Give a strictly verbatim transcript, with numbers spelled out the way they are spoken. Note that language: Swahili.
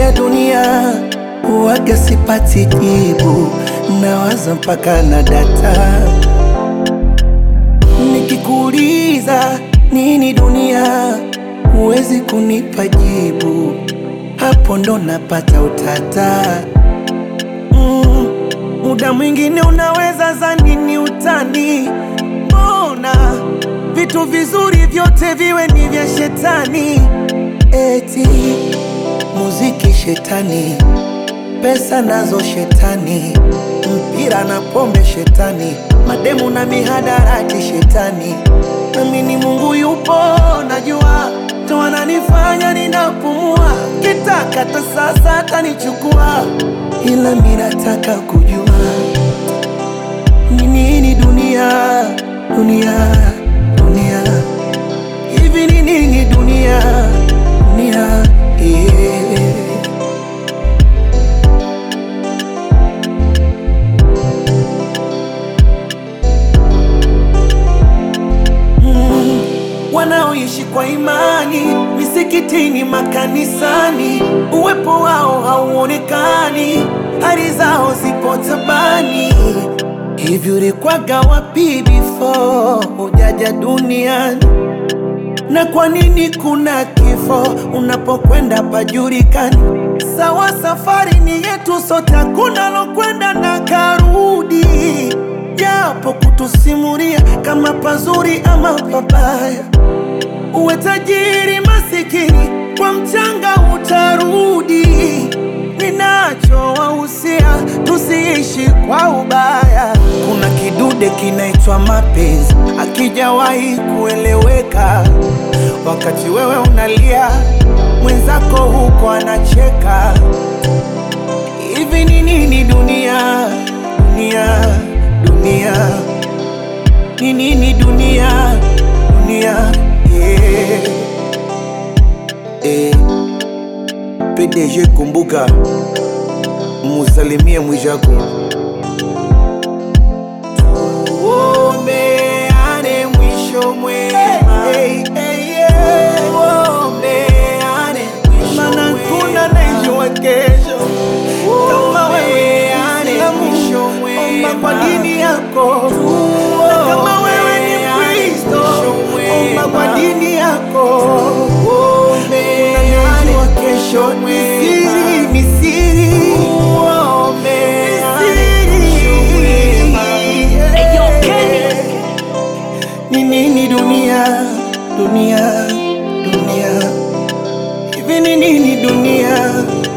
ya dunia huwaga sipati jibu, nawaza mpaka na data. Nikikuuliza nini dunia, huwezi kunipa jibu, hapo ndo napata utata. mm, Muda mwingine unaweza zani ni utani, mbona vitu vizuri vyote viwe ni vya shetani? Eti muziki shetani, pesa nazo shetani, mpira na pombe shetani, mademu na mihadarati shetani. Nami ni Mungu yupo najua, ndo ananifanya ninapumua, kitaka hata sasa atanichukua, ila mimi nataka kujua ni nini dunia, dunia, dunia. Hivi ni nini dunia, dunia, yeah. mm. Wanaoishi kwa imani misikitini, makanisani, uwepo wao hauonekani, hali zao zipo tabani. Hivi ulikwaga wapi before hujaja duniani? Na kwa nini kuna kifo unapokwenda pajulikani? Sawa, safari ni yetu sote, hakuna lokwenda na karudi, japo kutusimulia kama pazuri ama pabaya. Uwe tajiri masikini, kwa mchanga utarudi. Ninachowahusia tusiishi kwa ubaya. Kuna kidude kinaitwa mapenzi, akijawahi kueleweka. Wakati wewe unalia, mwenzako huko anacheka. Hivi ni nini dunia, dunia, dunia? Ni nini dunia, dunia, yeah. Eh, P D G kumbuka, musalimie Mwijaku. Tuombeane mwisho mwema, hey, hey, yeah. Tuombeane mwisho mwema, maana kuna najua kesho. Kama wewe mwisho mwema, omba kwa dini yako. Na kama wewe ni Mkristo, omba kwa dini yako. Unajua kesho ni siri, ni siri. Ni nini dunia, dunia, dunia? Hivi ni nini dunia?